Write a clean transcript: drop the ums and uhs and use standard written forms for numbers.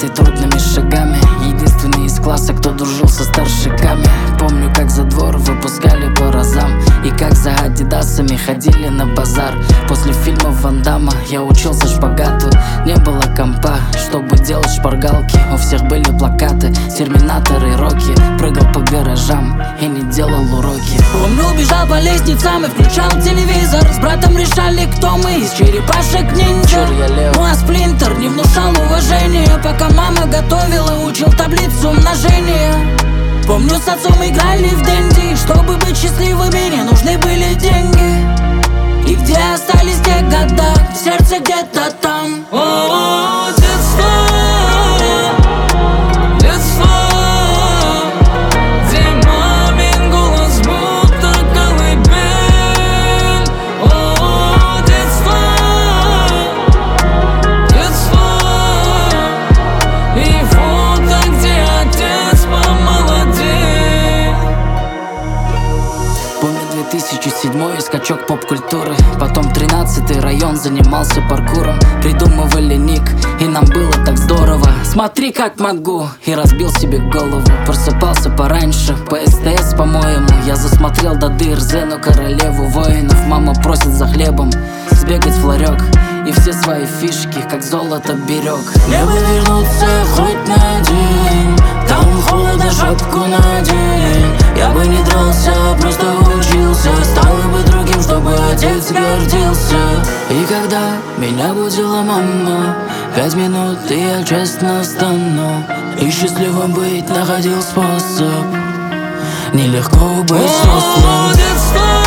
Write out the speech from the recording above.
10 трудными шагами. Единственный из класса, кто дружил со старшиками. Помню, как за двор выпускали по разам, и как за адидасами ходили на базар. После фильма Ван Дамма я учился шпагату. Не было компа, чтобы делать шпаргалки. У всех были плакаты, терминаторы, роки. Прыгал по гаражам и не делал уроки. Помню, бежал по лестницам и включал телевизор. С братом решали, кто мы из черепашек ниндзя. Ну а Сплинтер не внушал уважения, пока мама готовила, учил таблицу умножения. Помню, с отцом играли в денди. Чтобы быть счастливыми, не нужны были деньги. И где остались те года? В сердце где-то там. О, детство, детство, где мамин голос будто колыбель. О, детство, детство, и фото, где отец помолодел. Помню 2007 скачок поп-культуры. Потом 13-й район, занимался паркуром. Придумывали ник, и нам было так здорово. Смотри, как могу, и разбил себе голову. Просыпался пораньше, по СТС, по-моему. Я засмотрел до дыр Зену, королеву воинов. Мама просит за хлебом сбегать в ларек, и все свои фишки, как золото, берег. Мне бы вернуться хоть на день. Там холодно, шапку надень. Я бы не дрался, просто учился. Стал бы другим, чтобы отец гордился. И когда меня будила мама, 5 минут, и я честно встану. И счастливым быть находил способ. Нелегко быть взрослым. О, детство.